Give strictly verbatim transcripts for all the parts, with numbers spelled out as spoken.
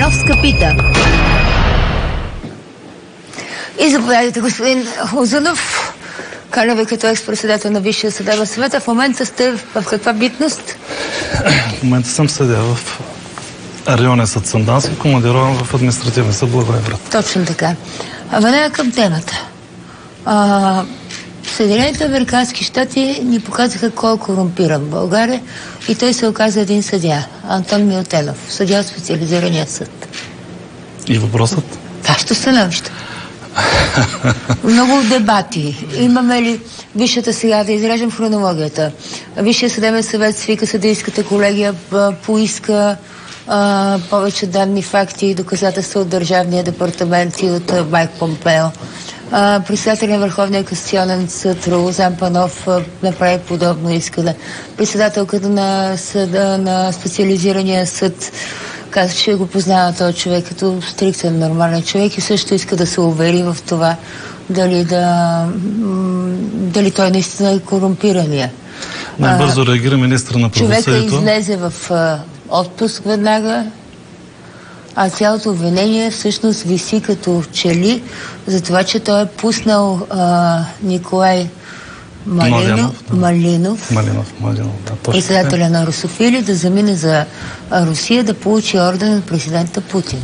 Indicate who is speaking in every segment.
Speaker 1: Драгановска пита. И заповядайте, господин Узунов. Каня ви като екс-председател на Висшия съдебен съвет. В момента сте в каква битност?
Speaker 2: В момента съм съдия в районен съд Сандански, командирован в административен съд Благоевград.
Speaker 1: Точно така. А веднага към темата. А, Съединените американски щати ни показаха кой е корумпиран в България и той се оказа един съдия, Антон Милтенов, съдия от специализирания съд.
Speaker 2: И въпросът?
Speaker 1: Вашето становище. Много дебати. Имаме ли Висшата сега, да изрежем хронологията. Висшия съдебен съвет свика съдийската колегия, поиска а, повече данни, факти и доказателства от Държавния департамент и от Майк Помпео. Председателя на Върховния касационен съд Лозан Панов а, направи подобно искане. Председателката на съда на специализирания съд каза, че го познава този човек като стриктен, нормален човек и също иска да се увери в това дали, да, дали той наистина е корумпирания.
Speaker 2: Най-бързо реагира министър на правосъдието.
Speaker 1: Човека излезе в а, отпуск веднага, а цялото обвинение всъщност виси като чели за това, че той е пуснал а, Николай Малинов,
Speaker 2: Малинов, Малинов, Малинов да,
Speaker 1: председателя на русофили, да замине за Русия, да получи орден от президента Путин.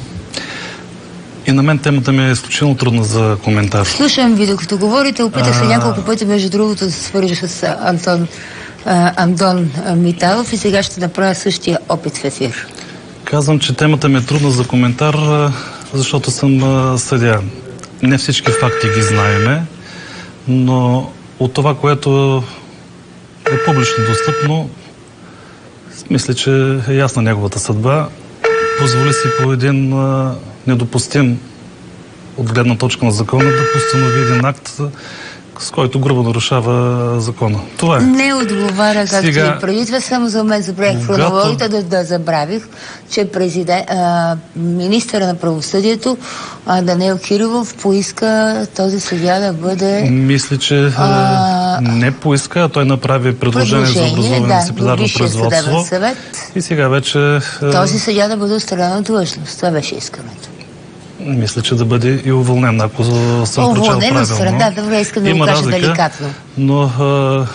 Speaker 2: И на мен темата ми е изключително трудна за коментар.
Speaker 1: Слушам ви, докато говорите, опитах се
Speaker 2: а...
Speaker 1: няколко пъти, между другото, да се свържа с Антон, а, Антон Миталов и сега ще направя същия опит в ефир.
Speaker 2: Казвам, че темата ми е трудна за коментар, защото съм съдия. Не всички факти ги знаеме, но от това, което е публично достъпно, мисля, че е ясна неговата съдба. Позволи си по един а, недопустим от гледна точка на закона да постанови един акт, с който грубо нарушава закона. Това е.
Speaker 1: Не отговаря, както
Speaker 2: Сега...
Speaker 1: и преди това, само за мен забравих хронологията, да, да забравих, че президент, а, министъра на правосъдието а, Данаил Кирилов поиска този съдия да бъде...
Speaker 2: Мисля, че а... не поиска, а той направи предложение, предложение за образуване
Speaker 1: да,
Speaker 2: на дисциплинарно производство.
Speaker 1: Съвет.
Speaker 2: И сега вече...
Speaker 1: Този съдия да бъде отстранен от длъжност. Това беше искането.
Speaker 2: Мисля, че да бъде и уволнен, ако съм прочел правилно.
Speaker 1: Уволнен, да, добре, искам да го кажа деликатно.
Speaker 2: Но а,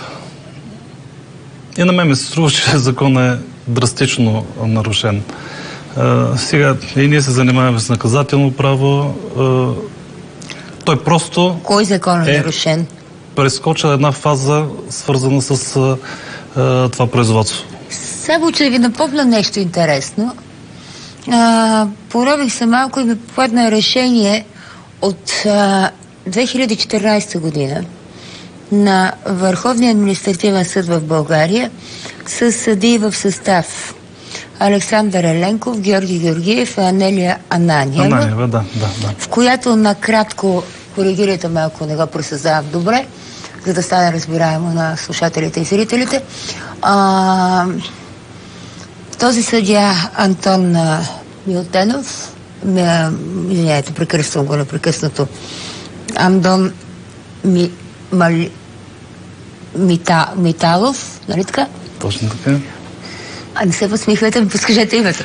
Speaker 2: и на мен ми се струва, че закон е драстично нарушен. А, сега и ние се занимаваме с наказателно право. А, той просто...
Speaker 1: Кой закон е нарушен?
Speaker 2: Прескоча една фаза, свързана с а, това производство.
Speaker 1: Само, че ви напомня нещо интересно. Uh, поробих се малко и ми попадна решение от uh, две хиляди и четиринадесета година на Върховния административен съд в България с съдии в състав Александър Еленков, Георги Георгиев и Анелия Ананиева,
Speaker 2: Ананиева да, да, да.
Speaker 1: в която накратко, коригирайте малко, не го пресъздавам добре, за да стане разбираемо на слушателите и зрителите. Uh, Този съдия Антон а, Милтенов, извиняйте, прекръствам го непрекъснато, Антон Ми, Мали, Мита, Миталов, нали така?
Speaker 2: Точно така.
Speaker 1: А не се подсмихвайте, ми подскажете името.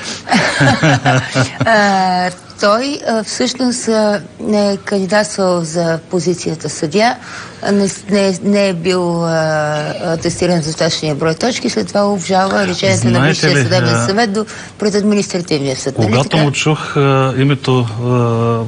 Speaker 1: а, той а, всъщност а, не е кандидатствал за позицията съдия, не, не, не е бил а, тестиран за достатъчния брой точки, след това обжалва решението на Висшия съдебен съвет до пред административния съд.
Speaker 2: Когато му чух а, името, а,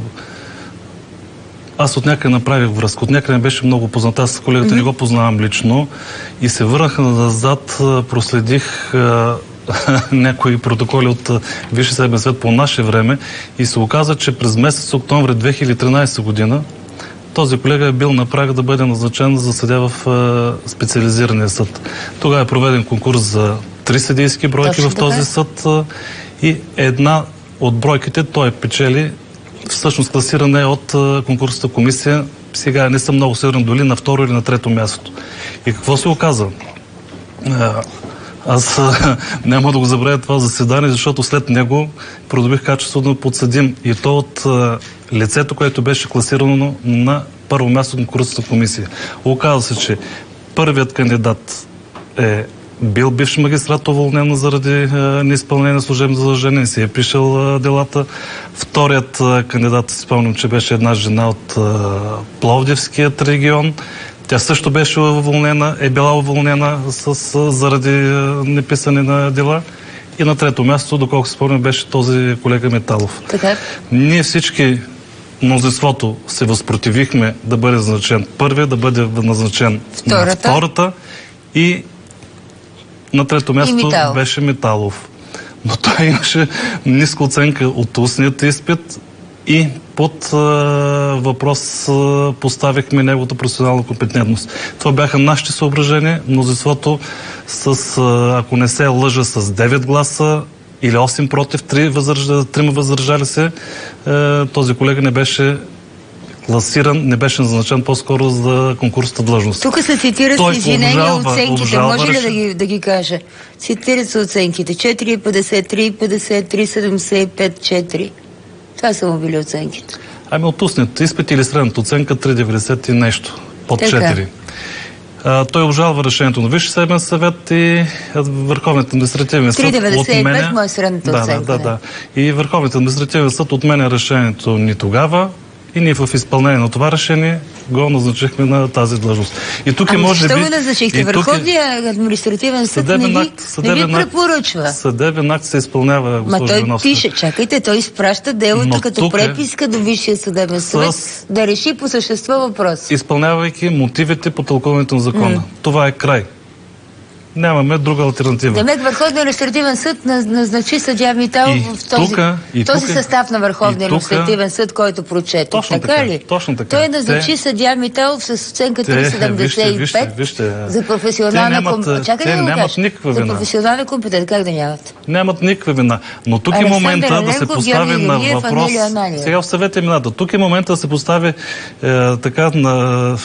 Speaker 2: аз от някъде направих връзка, от някъде беше много позната, аз с колегата mm-hmm. не го познавам лично и се върнах назад, проследих а, някои протоколи от Висшия съдебен съвет по наше време и се оказа, че през месец октомври две хиляди и тринадесета година този колега е бил на прага да бъде назначен за съдия в а, специализирания съд. Тогава е проведен конкурс за три съдийски бройки Точно в този така. съд а, и една от бройките той печели, всъщност класиране е от а, конкурсната комисия. Сега не съм много сигурен дали на второ или на трето място. И какво се оказа? А, Аз а, няма да го забравя това заседание, защото след него придобих качеството на подсъдим. И то от а, лицето, което беше класирано на първо място на конкурсната комисия. Оказва се, че първият кандидат е бил бивш магистрат, уволнен заради е, неизпълнение на служебно задължение, не си е пишел е, делата. Вторият е, кандидат, си спомням, че беше една жена от е, Пловдивският регион. Тя също беше уволнена, е била уволнена с, е, заради е, неписане на дела. И на трето място, доколко се спомням, беше този колега Металов.
Speaker 1: Така.
Speaker 2: Ние всички, мнозинството, се възпротивихме да бъде назначен първия, да бъде назначен
Speaker 1: втората,
Speaker 2: на втората и на трето място
Speaker 1: Металов.
Speaker 2: беше Металов. Но той имаше ниска оценка от устният изпит и под а, въпрос а, поставихме неговата професионална компетентност. Това бяха нашите съображения. Мнозинството с, а, ако не се лъжа, с девет гласа или осем против, три въздържали се, а, този колега не беше класиран, не беше назначен по-скоро за конкурсната длъжност.
Speaker 1: Тук се цитират
Speaker 2: Той
Speaker 1: извинения
Speaker 2: обжалва,
Speaker 1: оценките.
Speaker 2: обжалва,
Speaker 1: Може ли
Speaker 2: реш...
Speaker 1: да ги, да ги кажа? Цитират се оценките. четири петдесет, три петдесет, три седемдесет и пет, четири. Това са му били оценките.
Speaker 2: Ами от устният изпит или средната оценка три деветдесет и нещо. Под
Speaker 1: така.
Speaker 2: четири. А, той обжалва решението на Висшия съдебен съвет и Върховният административен съд
Speaker 1: три деветдесет и пет
Speaker 2: отменя...
Speaker 1: му е средната
Speaker 2: да,
Speaker 1: оценка.
Speaker 2: Да, да, да. И Върховният административен съд отменя решението ни тогава и ние в изпълнение на това решение го назначихме на тази длъжност. И тук
Speaker 1: ами
Speaker 2: е може
Speaker 1: защо
Speaker 2: би...
Speaker 1: го назначихте? Върховният административен съд не ви,
Speaker 2: акт,
Speaker 1: не ви препоръчва.
Speaker 2: Съдебен акт се изпълнява, госпожо
Speaker 1: Ма той
Speaker 2: Виновска.
Speaker 1: пише, чакайте, той изпраща делото
Speaker 2: Но
Speaker 1: като
Speaker 2: тук е
Speaker 1: преписка до Висшия съдебен съвет
Speaker 2: с...
Speaker 1: да реши по същество въпрос.
Speaker 2: Изпълнявайки мотивите по тълкуването на закона. Mm. Това е край. Нямаме друга алтернатива.
Speaker 1: Демек Върховният административен съд назначи съдия Миталов в този,
Speaker 2: тука,
Speaker 1: този
Speaker 2: тука,
Speaker 1: състав на Върховния административен съд, който прочете.
Speaker 2: Точно
Speaker 1: така,
Speaker 2: така
Speaker 1: ли?
Speaker 2: Точно така.
Speaker 1: Той назначи
Speaker 2: те,
Speaker 1: съдия Миталов с оценка
Speaker 2: те,
Speaker 1: три седемдесет и пет
Speaker 2: вижте, вижте,
Speaker 1: за професионална компетентност. Чакай
Speaker 2: те
Speaker 1: да го
Speaker 2: нямат
Speaker 1: кажа.
Speaker 2: никаква
Speaker 1: За
Speaker 2: вина.
Speaker 1: професионална компетентност. Как да нямат?
Speaker 2: Нямат никаква вина. Но тук е момента да се постави на въпрос... Сега в съвета имената. Тук е момента да се постави е, така на,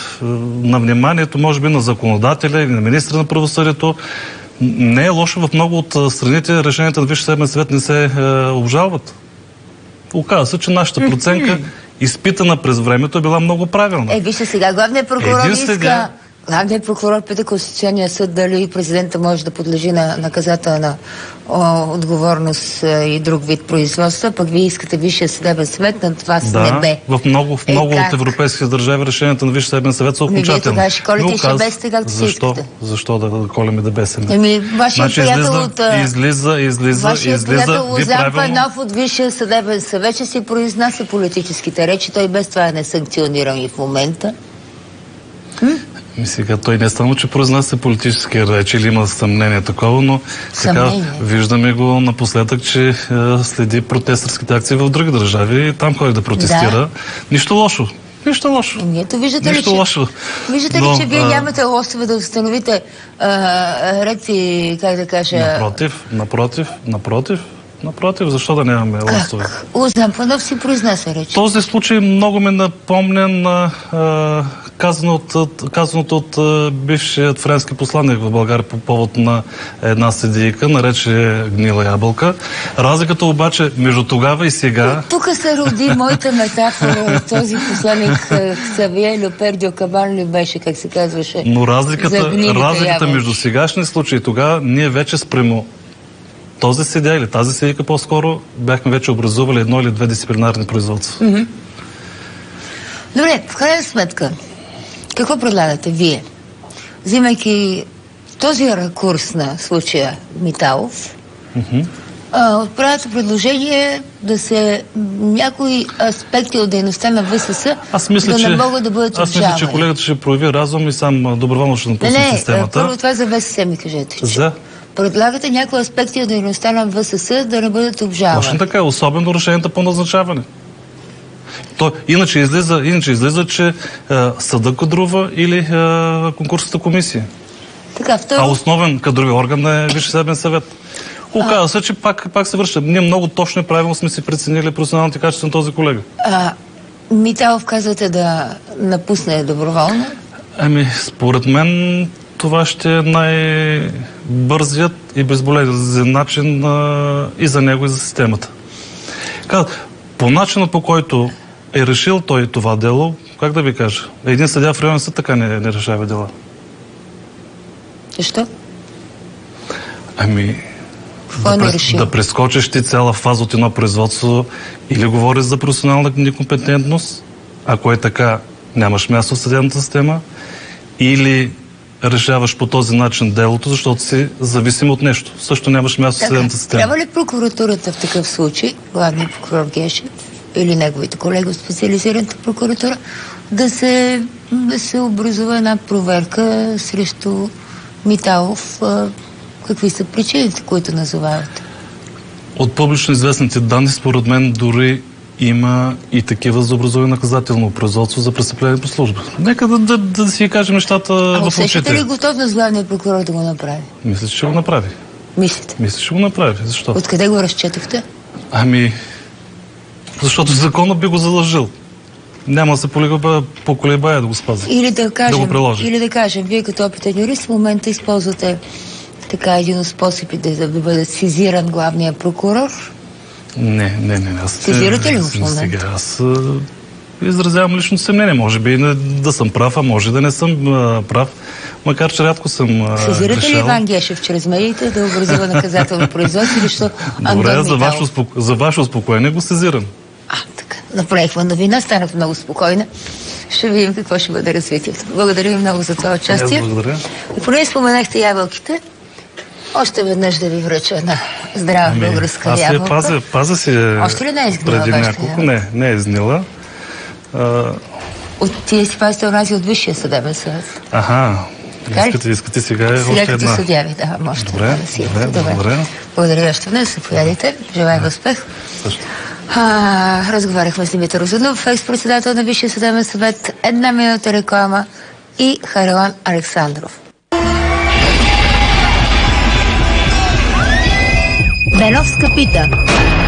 Speaker 2: на вниманието, може би, на законодателя или на министра на правосъдието. Не е лошо, в много от страните решенията на Висшия съдебен съвет не се е, обжалват. Оказва се, че нашата проценка, изпитана през времето, е била много правилна.
Speaker 1: Е, вижте сега, главният прокурор
Speaker 2: Един
Speaker 1: иска...
Speaker 2: сега...
Speaker 1: Главният прокурор пита Конституционния съд дали президента може да подлежи на наказателна о, отговорност е, и друг вид производства, пък вие искате Висшия съдебен съвет на това с
Speaker 2: да,
Speaker 1: небе.
Speaker 2: в много, в много
Speaker 1: е,
Speaker 2: от европейските държави решенията на Висшия съдебен съвет са окончателни.
Speaker 1: Вие тогава ще колите и ще бесите, както си
Speaker 2: защо,
Speaker 1: искате.
Speaker 2: Защо да, да колем и да бесеме?
Speaker 1: Еми, вашия
Speaker 2: значи,
Speaker 1: приятел
Speaker 2: излиза,
Speaker 1: от...
Speaker 2: излиза, излиза,
Speaker 1: вашия
Speaker 2: излиза,
Speaker 1: приятел Лозан
Speaker 2: правилно...
Speaker 1: Панов от Висшия съдебен съвет ще си произнася политическите речи. Той без това е несанкциониран и в момента. М?
Speaker 2: И сега той не само, че произнася политически речи или има съмнение такова, но така, виждаме го напоследък, че е, следи протестърските акции в други държави и там ходи да протестира. Да. Нищо лошо. Нищо лошо.
Speaker 1: Ето, виждате
Speaker 2: Нищо
Speaker 1: ли, че,
Speaker 2: лошо.
Speaker 1: виждате
Speaker 2: но,
Speaker 1: ли, че вие
Speaker 2: а...
Speaker 1: нямате лостове да установите а, ред и, как да кажа...
Speaker 2: Напротив, напротив, напротив. Напротив, защо да нямаме лостове?
Speaker 1: Лозан Панов си произнася речи.
Speaker 2: Този случай много ме напомня на а, казаното от, казаното от а, бившият френски посланник в България по повод на една съдийка, нарече гнила ябълка. Разликата обаче между тогава и сега...
Speaker 1: Тук се роди моята метафора. Този посланник Ксавие Леопердио Кабан ли беше, как се казваше?
Speaker 2: Но разликата, разликата между сегашни случаи и тогава, ние вече спрямо този съдия или тази съдийка по-скоро бяхме вече образували едно или две дисциплинарни производства.
Speaker 1: Mm-hmm. Добре, в крайна сметка, какво предлагате вие? Взимайки този ракурс на случая Миталов,
Speaker 2: mm-hmm.
Speaker 1: отправяте предложение да се някои аспекти от дейността на ВСС
Speaker 2: аз мисля,
Speaker 1: да
Speaker 2: че,
Speaker 1: не могат да бъдат
Speaker 2: Аз мисля, че колегата ще прояви разум и сам доброволно ще напусне
Speaker 1: не,
Speaker 2: системата.
Speaker 1: Не, първо това за ВСС ми кажете. Че
Speaker 2: за?
Speaker 1: Предлагате някои аспекти от дейността на ВСС да не бъдат обжалвани.
Speaker 2: Точно така, особено решенията по назначаване. То, иначе, излиза, иначе излиза, че е, съда кадрува или е, конкурсната комисия.
Speaker 1: Така, второ...
Speaker 2: А основен кадрови орган е Висшия съдебен съвет. Оказва се, че пак, пак се връща. Ние много точно и правилно сме си преценили професионалните качества на този колега.
Speaker 1: А, Миталов казвате да напусне доброволно?
Speaker 2: Ами, според мен това ще е най-бързият и безболезнен начин а, и за него, и за системата. Каза, по начина, по който е решил той това дело, как да ви кажа, един съдия в районен съд така не, не решава дела.
Speaker 1: Защо?
Speaker 2: Ами,
Speaker 1: Какво
Speaker 2: да,
Speaker 1: не
Speaker 2: прес,
Speaker 1: решил?
Speaker 2: да прескочиш ти цяла фаза от едно производство, или говориш за професионална некомпетентност, ако е така, нямаш място в съдебната система, или решаваш по този начин делото, защото си зависим от нещо. Също нямаш място в съдебната система.
Speaker 1: Трябва ли прокуратурата в такъв случай, главният прокурор Гешев или неговите колеги от специализираната прокуратура, да се, да се образува една проверка срещу Миталов? Какви са причините, които назовавате?
Speaker 2: От публично известните данни, според мен, дори има и такива за образуване наказателно производство за престъпление по служба. Нека да, да, да си кажем нещата
Speaker 1: а
Speaker 2: в очите.
Speaker 1: усещате ли готовност главният прокурор да го направи?
Speaker 2: Мисля, че ще го направи.
Speaker 1: Мислите?
Speaker 2: Мисля, че ще го направи. Защо?
Speaker 1: Откъде го разчетохте?
Speaker 2: Ами, защото законът би го задължил. Няма да се поколебая да го спази.
Speaker 1: Или да кажем,
Speaker 2: да го приложи.
Speaker 1: Или да кажем, вие като опитен юрист в момента използвате така един от способите да, да бъде сезиран главния прокурор.
Speaker 2: Не, не, не. Аз
Speaker 1: Сезирате ли го в момента?
Speaker 2: Сега аз а, изразявам лично съмнение. Може би не, да съм прав, а може да не съм а, прав. Макар че рядко съм а,
Speaker 1: Сезирате
Speaker 2: решал.
Speaker 1: ли Иван Гешев чрез медиите да образува наказателно производство или що
Speaker 2: Добре, за ваше, успок... за ваше успокоение го сезирам.
Speaker 1: А, така. Направихме новина, станах много спокойна. Ще видим какво ще бъде развитието. Благодаря ви много за това участие.
Speaker 2: Аз благодаря.
Speaker 1: И поне споменахте ябълките, още веднъж да ви връча една здрава
Speaker 2: Ами,
Speaker 1: българска
Speaker 2: аз
Speaker 1: ябълка.
Speaker 2: Аз пазя, пазя си
Speaker 1: Още ли не е изгнила
Speaker 2: преди
Speaker 1: вашата
Speaker 2: няколко.
Speaker 1: ябълка?
Speaker 2: Не, не е изнила. А...
Speaker 1: От тия си пазите онази от Висшия съдебен съвет.
Speaker 2: Аха.
Speaker 1: Така ли?
Speaker 2: Искате, искате сега,
Speaker 1: Сега
Speaker 2: още
Speaker 1: като
Speaker 2: една.
Speaker 1: съдя ви давам още
Speaker 2: Добре,
Speaker 1: една да си
Speaker 2: добре,
Speaker 1: имате.
Speaker 2: благодаря.
Speaker 1: Благодаря още веднъж, заповядайте. Желая ви успех.
Speaker 2: Също.
Speaker 1: А, разговаряхме с Димитър Розунов, екс-председател на Висшия съдебен съвет, една минута реклама и Харилан Александров. Беновска пита.